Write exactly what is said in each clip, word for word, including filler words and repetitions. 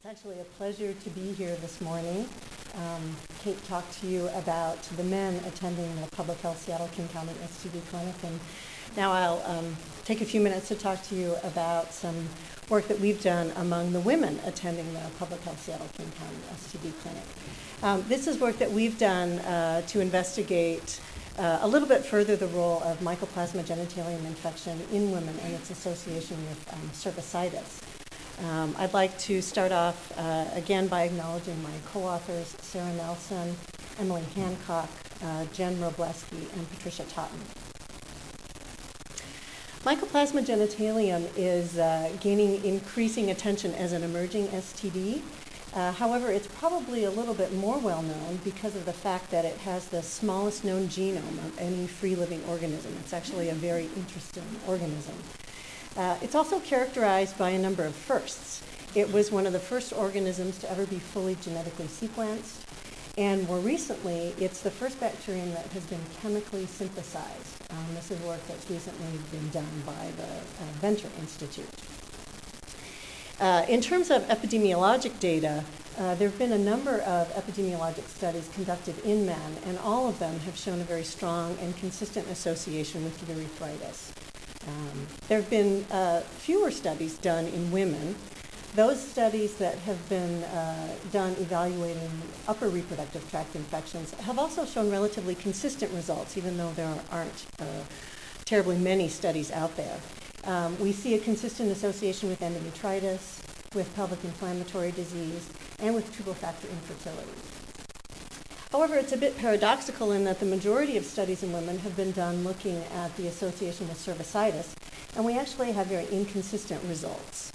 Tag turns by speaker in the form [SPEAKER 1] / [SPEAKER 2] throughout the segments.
[SPEAKER 1] actually a pleasure to be here this morning. Um, Kate talked to you about the men attending the Public Health Seattle King County S T D clinic, and now I'll um, take a few minutes to talk to you about some work that we've done among the women attending the Public Health Seattle King County S T D clinic. Um, this is work that we've done uh, to investigate uh, a little bit further the role of mycoplasma genitalium infection in women and its association with um, cervicitis. Um, I'd like to start off uh, again by acknowledging my co-authors, Sarah Nelson, Emily Hancock, uh, Jen Robleski, and Patricia Totten. Mycoplasma genitalium is uh, gaining increasing attention as an emerging S T D. Uh, however, it's probably a little bit more well known because of the fact that it has the smallest known genome of any free living organism. It's actually a very interesting organism. Uh, it's also characterized by a number of firsts. It was one of the first organisms to ever be fully genetically sequenced, and more recently, it's the first bacterium that has been chemically synthesized. Um, this is work that's recently been done by the uh, Venter Institute. Uh, in terms of epidemiologic data, uh, there have been a number of epidemiologic studies conducted in men, and all of them have shown a very strong and consistent association with urethritis. Um, there have been uh, fewer studies done in women. Those studies that have been uh, done evaluating upper reproductive tract infections have also shown relatively consistent results, even though there aren't uh, terribly many studies out there. Um, we see a consistent association with endometritis, with pelvic inflammatory disease, and with tubal factor infertility. However, it's a bit paradoxical in that the majority of studies in women have been done looking at the association with cervicitis, and we actually have very inconsistent results.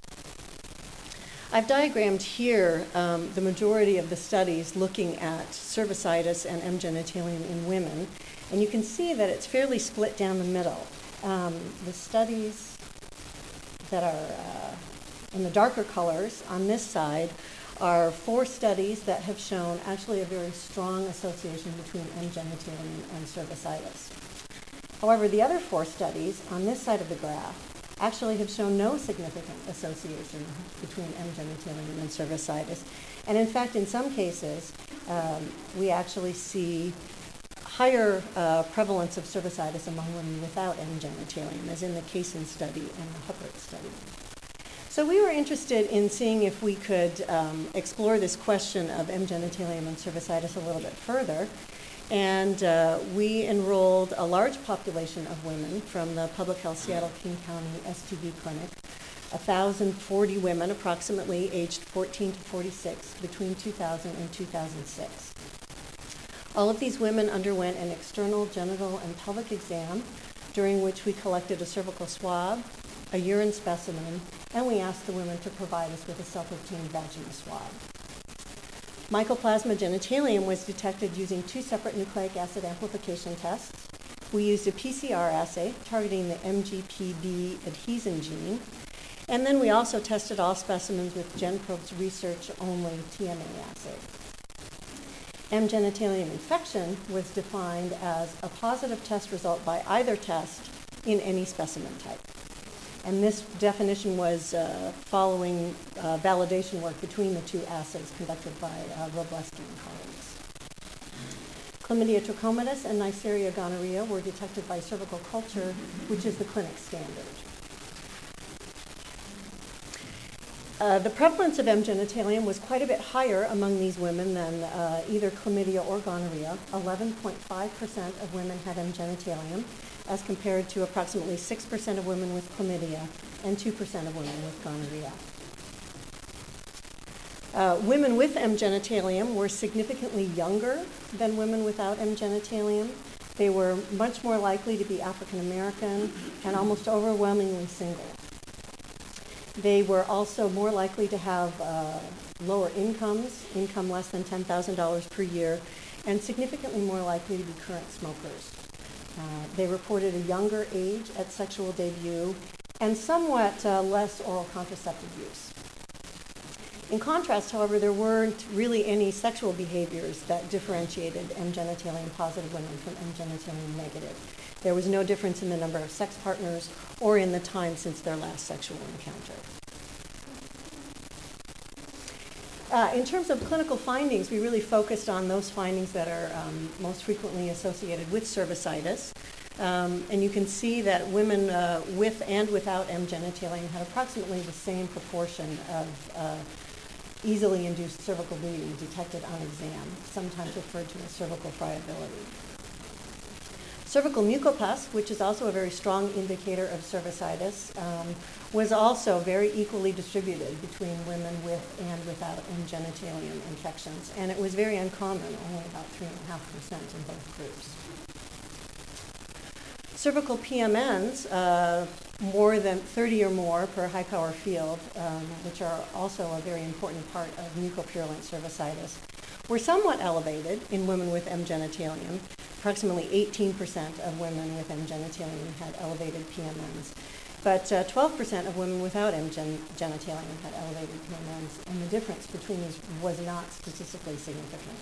[SPEAKER 1] I've diagrammed here um, the majority of the studies looking at cervicitis and M. genitalium in women, and you can see that it's fairly split down the middle. Um, the studies that are uh, in the darker colors on this side are four studies that have shown actually a very strong association between M. genitalium and cervicitis. However, the other four studies on this side of the graph actually have shown no significant association between M. genitalium and cervicitis. And in fact, in some cases, um, we actually see higher uh, prevalence of cervicitis among women without M. genitalium, as in the Kaysen study and the Huppert study. So we were interested in seeing if we could um, explore this question of M. genitalium and cervicitis a little bit further. And uh, we enrolled a large population of women from the Public Health Seattle King County S T D clinic, one thousand forty women approximately aged fourteen to forty-six between two thousand and two thousand six. All of these women underwent an external genital and pelvic exam, during which we collected a cervical swab, a urine specimen, and we asked the women to provide us with a self-obtained vaginal swab. Mycoplasma genitalium was detected using two separate nucleic acid amplification tests. We used a P C R assay targeting the M G P B adhesin gene, and then we also tested all specimens with GenProbe's research-only T M A assay. M. genitalium infection was defined as a positive test result by either test in any specimen type. And this definition was uh, following uh, validation work between the two assays conducted by uh, Robleski and colleagues. Chlamydia trachomatis and Neisseria gonorrhea were detected by cervical culture, which is the clinic standard. Uh, the prevalence of M. genitalium was quite a bit higher among these women than uh, either chlamydia or gonorrhea. eleven point five percent of women had M. genitalium, as compared to approximately six percent of women with chlamydia and two percent of women with gonorrhea. Uh, women with M. genitalium were significantly younger than women without M. genitalium. They were much more likely to be African American and almost overwhelmingly single. They were also more likely to have uh, lower incomes, income less than ten thousand dollars per year, and significantly more likely to be current smokers. Uh, they reported a younger age at sexual debut and somewhat uh, less oral contraceptive use. In contrast, however, there weren't really any sexual behaviors that differentiated M. genitalium positive women from M. genitalium negative. There was no difference in the number of sex partners or in the time since their last sexual encounter. Uh, in terms of clinical findings, we really focused on those findings that are um, most frequently associated with cervicitis. Um, and you can see that women uh, with and without M. genitalium had approximately the same proportion of uh, easily induced cervical bleeding detected on exam, sometimes referred to as cervical friability. Cervical mucopus, which is also a very strong indicator of cervicitis, um, was also very equally distributed between women with and without M. genitalium infections, and it was very uncommon, only about three point five percent in both groups. Cervical P M Ns, uh, more than thirty or more per high-power field, um, which are also a very important part of mucopurulent cervicitis, were somewhat elevated in women with M. genitalium. Approximately eighteen percent of women with M. genitalium had elevated P M Ns, but uh, twelve percent of women without M. Gen genitalium had elevated P M Ns, and the difference between these was not statistically significant.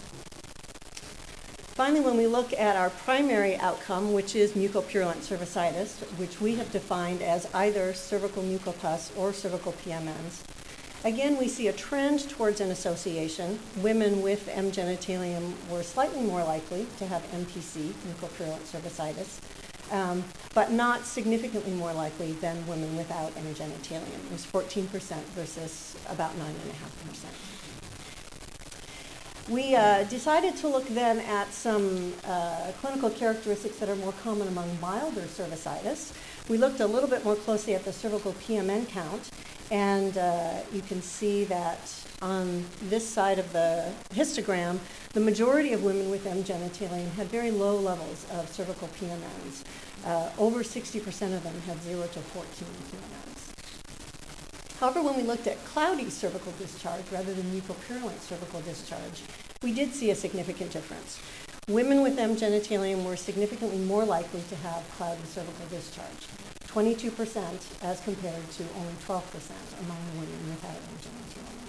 [SPEAKER 1] Finally, when we look at our primary outcome, which is mucopurulent cervicitis, which we have defined as either cervical mucopus or cervical P M Ns, again, we see a trend towards an association. Women with M. genitalium were slightly more likely to have M P C, mucopurulent cervicitis, um, but not significantly more likely than women without M. genitalium. It was fourteen percent versus about nine point five percent. We uh, decided to look then at some uh, clinical characteristics that are more common among milder cervicitis. We looked a little bit more closely at the cervical P M N count, and uh, you can see that on this side of the histogram, the majority of women with M. genitalium had very low levels of cervical P M Ns. Uh, over sixty percent of them had zero to fourteen P M Ns. However, when we looked at cloudy cervical discharge rather than mucopurulent cervical discharge, we did see a significant difference. Women with M. genitalium were significantly more likely to have cloudy cervical discharge, twenty-two percent as compared to only twelve percent among women without M. genitalium.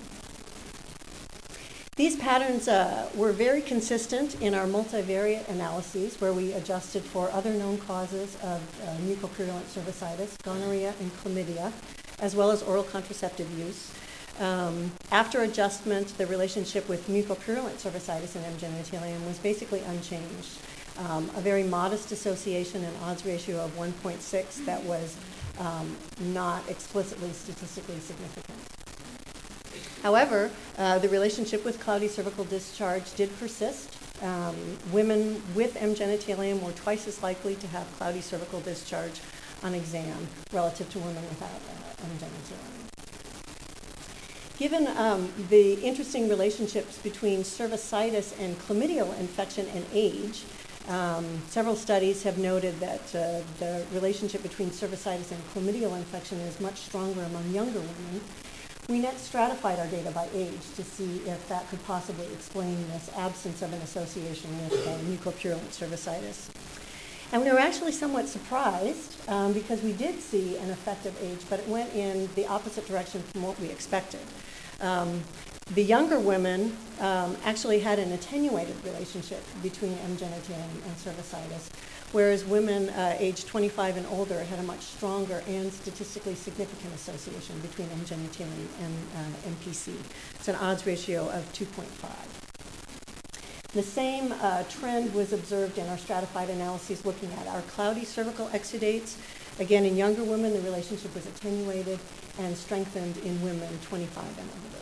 [SPEAKER 1] These patterns uh, were very consistent in our multivariate analyses, where we adjusted for other known causes of uh, mucopurulent cervicitis, gonorrhea and chlamydia, as well as oral contraceptive use. Um, after adjustment, the relationship with mucopurulent cervicitis and M. genitalium was basically unchanged. Um, a very modest association, an odds ratio of one point six that was um, not explicitly statistically significant. However, uh, the relationship with cloudy cervical discharge did persist. Um, women with M. genitalium were twice as likely to have cloudy cervical discharge on exam relative to women without uh, M. genitalium. Given um, the interesting relationships between cervicitis and chlamydial infection and age, um, several studies have noted that uh, the relationship between cervicitis and chlamydial infection is much stronger among younger women. We next stratified our data by age to see if that could possibly explain this absence of an association with uh, mucopurulent cervicitis. And we were actually somewhat surprised um, because we did see an effect of age, but it went in the opposite direction from what we expected. Um, the younger women um, actually had an attenuated relationship between M. genitalium and cervicitis, whereas women uh, aged twenty-five and older had a much stronger and statistically significant association between M. genitalium and uh, M P C. It's an odds ratio of two point five. The same uh, trend was observed in our stratified analyses looking at our cloudy cervical exudates. Again, in younger women, the relationship was attenuated and strengthened in women twenty-five and older.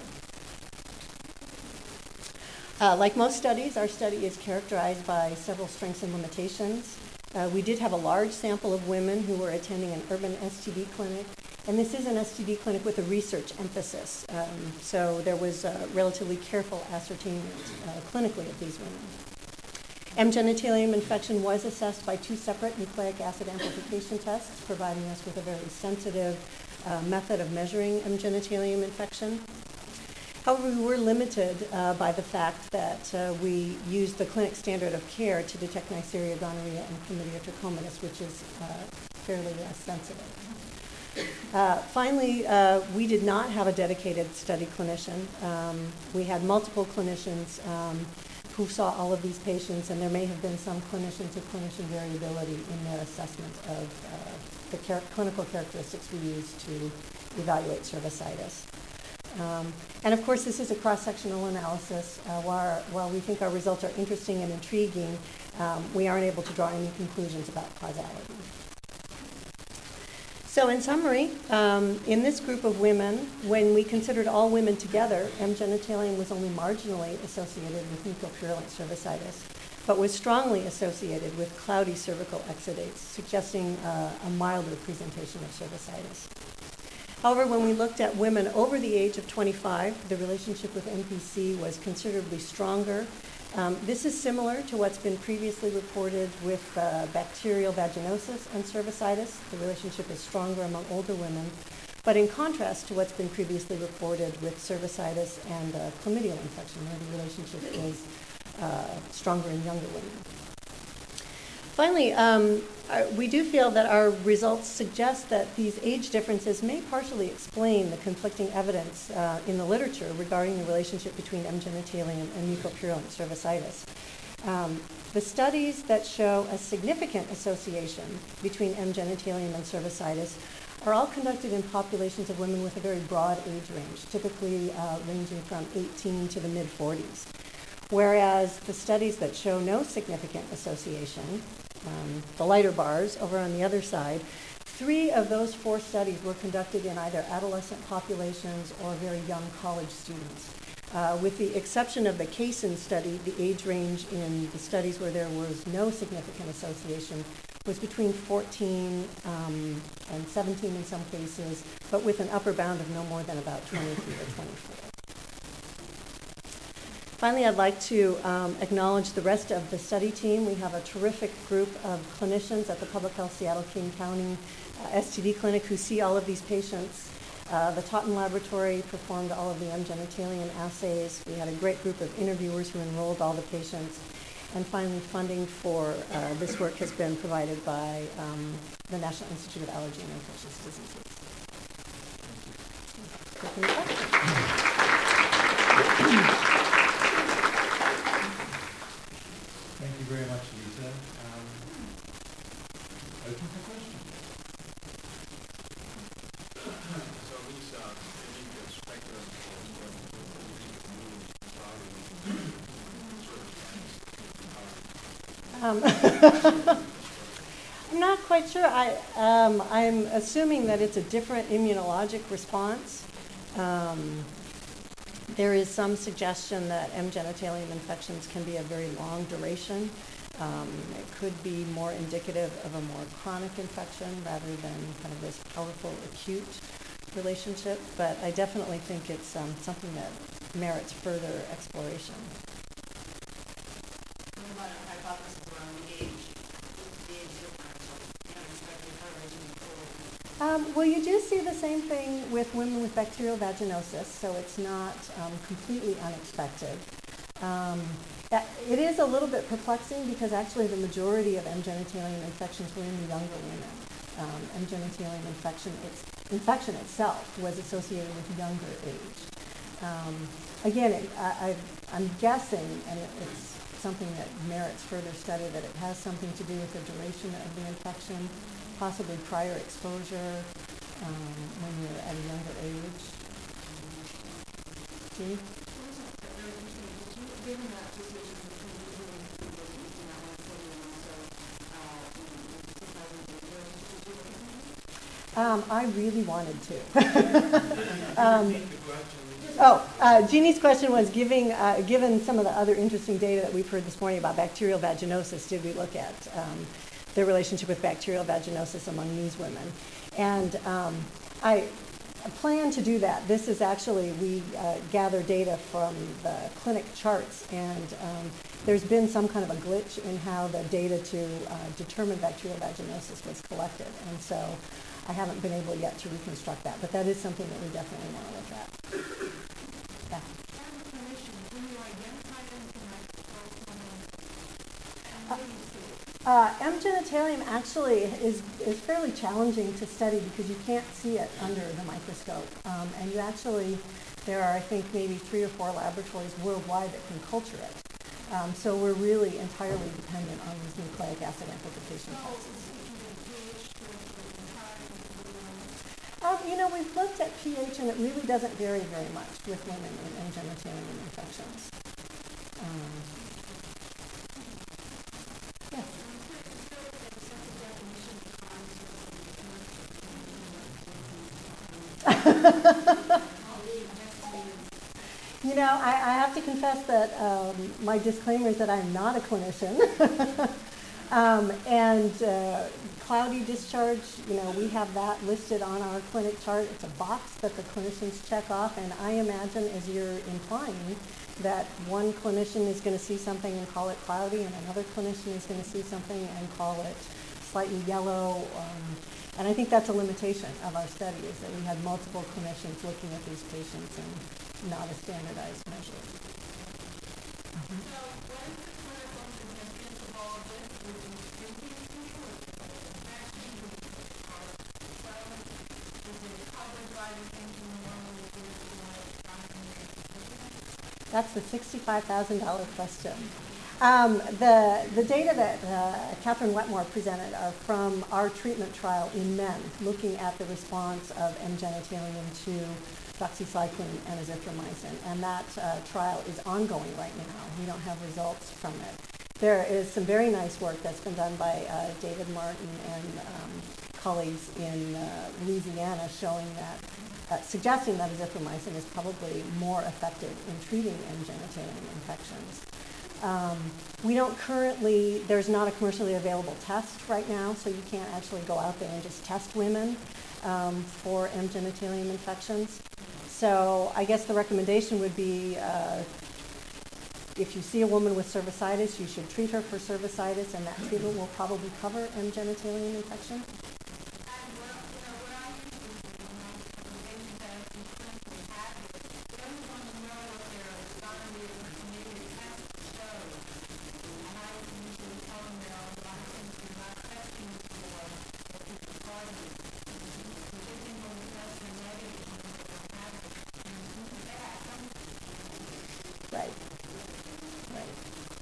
[SPEAKER 1] Uh, like most studies, our study is characterized by several strengths and limitations. Uh, we did have a large sample of women who were attending an urban S T D clinic, and this is an S T D clinic with a research emphasis, um, so there was uh, relatively careful ascertainment uh, clinically of these women. M. genitalium infection was assessed by two separate nucleic acid amplification tests, providing us with a very sensitive uh, method of measuring M. genitalium infection. However, we were limited uh, by the fact that uh, we used the clinic standard of care to detect Neisseria gonorrhea and Chlamydia trachomatis, which is uh, fairly less sensitive. Uh, finally, uh, we did not have a dedicated study clinician. Um, we had multiple clinicians um, who saw all of these patients, and there may have been some clinician-to-clinician variability in their assessment of uh, the char- clinical characteristics we use to evaluate cervicitis. Um, and of course, this is a cross-sectional analysis. Uh, while, while we think our results are interesting and intriguing, um, we aren't able to draw any conclusions about causality. So in summary, um, in this group of women, when we considered all women together, M. genitalium was only marginally associated with mucopurulent cervicitis, but was strongly associated with cloudy cervical exudates, suggesting uh, a milder presentation of cervicitis. However, when we looked at women over the age of twenty-five, the relationship with M P C was considerably stronger. Um, this is similar to what's been previously reported with uh, bacterial vaginosis and cervicitis. The relationship is stronger among older women, but in contrast to what's been previously reported with cervicitis and uh, chlamydial infection, where the relationship is uh, stronger in younger women. Finally, um, we do feel that our results suggest that these age differences may partially explain the conflicting evidence uh, in the literature regarding the relationship between M. genitalium and mucopurulent cervicitis. Um, the studies that show a significant association between M. genitalium and cervicitis are all conducted in populations of women with a very broad age range, typically uh, ranging from eighteen to the mid forties. Whereas the studies that show no significant association, um, the lighter bars over on the other side, three of those four studies were conducted in either adolescent populations or very young college students. Uh, with the exception of the Kaysen study, the age range in the studies where there was no significant association was between fourteen um, and seventeen in some cases, but with an upper bound of no more than about twenty-three or twenty-four. Finally, I'd like to um, acknowledge the rest of the study team. We have a terrific group of clinicians at the Public Health Seattle-King County uh, S T D clinic who see all of these patients. Uh, the Totten Laboratory performed all of the M. genitalium assays. We had a great group of interviewers who enrolled all the patients. And finally, funding for uh, this work has been provided by um, the National Institute of Allergy and Infectious Diseases. Thank you.
[SPEAKER 2] Thank you very much, Lisa. Um, open for questions.
[SPEAKER 3] So, Lisa, maybe you can speculate
[SPEAKER 1] on what um, I'm not quite sure. I, um, I'm assuming that it's a different immunologic response. Um, There is some suggestion that M. genitalium infections can be a very long duration. Um, it could be more indicative of a more chronic infection rather than kind of this powerful acute relationship, but I definitely think it's um, something that merits further exploration.
[SPEAKER 4] What about a hypothesis around the age, the age differential, the unexpected correlation before?
[SPEAKER 1] Um, well, you do see the same thing with women with bacterial vaginosis, so it's not um, completely unexpected. Um, that, it is a little bit perplexing because actually the majority of M. genitalium infections were in the younger women. Um, M. genitalium infection, it's, infection itself was associated with younger age. Um, again, it, I, I, I'm guessing, and it, it's something that merits further study, that it has something to do with the duration of the infection, possibly prior exposure um, when you're at a younger age. Jeannie? Um, I really wanted to. um, oh, uh, Jeannie's question was, giving, uh, given some of the other interesting data that we've heard this morning about bacterial vaginosis, did we look at um, the relationship with bacterial vaginosis among these women? And um, I plan to do that. This is actually, we uh, gather data from the clinic charts, and um, there's been some kind of a glitch in how the data to uh, determine bacterial vaginosis was collected. And so I haven't been able yet to reconstruct that, but that is something that we definitely want to look at. Yeah. Uh, M. genitalium actually is, is fairly challenging to study because you can't see it under the microscope. Um, and you actually, there are I think maybe three or four laboratories worldwide that can culture it. Um, so we're really entirely dependent on these nucleic acid amplification pulses. Um, you know, we've looked at pH, and it really doesn't vary very much with women in M. genitalium infections. Um, yes. You know, I, I have to confess that um, my disclaimer is that I'm not a clinician. um, and uh, cloudy discharge, you know, we have that listed on our clinic chart. It's a box that the clinicians check off, and I imagine, as you're implying, that one clinician is going to see something and call it cloudy, and another clinician is going to see something and call it slightly yellow. Um, and I think that's a limitation of our study, is that we had multiple clinicians looking at these patients and not a standardized measure. Mm-hmm.
[SPEAKER 4] So what is the clinical significance of all of this? Would you think it's crucial? Infection? Is it covered by the things in the normal is
[SPEAKER 1] That's the sixty-five thousand dollars question. Um, the, the data that uh, Catherine Wetmore presented are from our treatment trial in men, looking at the response of M. genitalium to doxycycline and azithromycin. And that uh, trial is ongoing right now. We don't have results from it. There is some very nice work that's been done by uh, David Martin and um, colleagues in uh, Louisiana showing that, uh, suggesting that azithromycin is probably more effective in treating M. genitalium infections. Um, we don't currently, there's not a commercially available test right now, so you can't actually go out there and just test women um, for M. genitalium infections. So I guess the recommendation would be uh, if you see a woman with cervicitis, you should treat her for cervicitis, and that treatment will probably cover M. genitalium infection. Right. Right.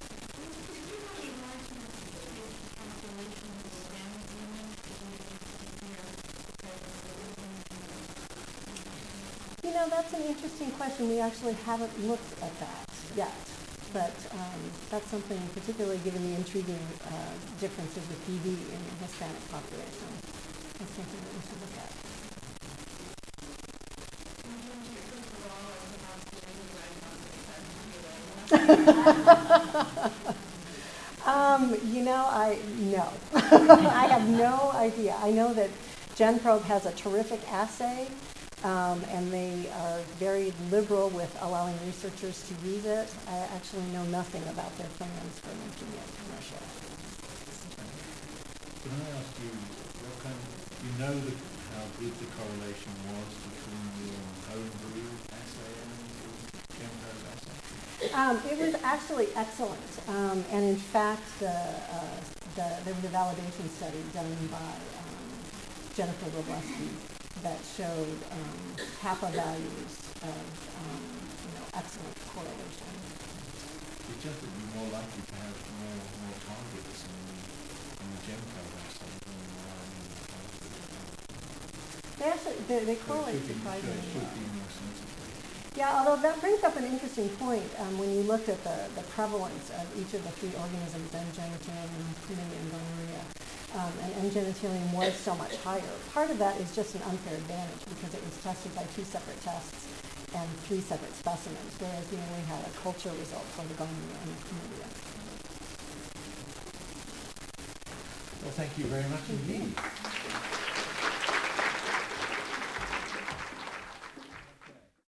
[SPEAKER 1] You know, that's an interesting question. We actually haven't looked at that yet, but um, that's something, particularly given the intriguing uh, differences with B V in the Hispanic population. That's something that we should look at. um, you know, I no. I have no idea. I know that GenProbe has a terrific assay, um, and they are very liberal with allowing researchers to use it. I actually know nothing about their plans for making it commercial.
[SPEAKER 2] Can I ask you, what kind of, you know the, how good the correlation was between your home brew assay and the GenProbe assay?
[SPEAKER 1] Um, it was actually excellent, um, and in fact, the, uh, the, there was a validation study done by um, Jennifer Robleski that showed um, kappa values of um, you know, excellent correlation.
[SPEAKER 2] It's just that you're more likely to have more more targets in the, in the GenProbe assay than you are in the target.
[SPEAKER 1] They actually they, they
[SPEAKER 2] So
[SPEAKER 1] correlate
[SPEAKER 2] it should be, so
[SPEAKER 1] surprisingly
[SPEAKER 2] it should
[SPEAKER 1] well.
[SPEAKER 2] be more sensitive.
[SPEAKER 1] Yeah, although that brings up an interesting point. Um, when you looked at the, the prevalence of each of the three organisms, M. genitalium, chlamydia, and gonorrhea, um, and M. genitalium was so much higher. Part of that is just an unfair advantage because it was tested by two separate tests and three separate specimens, whereas we only had a culture result for the gonorrhea and the chlamydia.
[SPEAKER 2] Well, thank you very much indeed.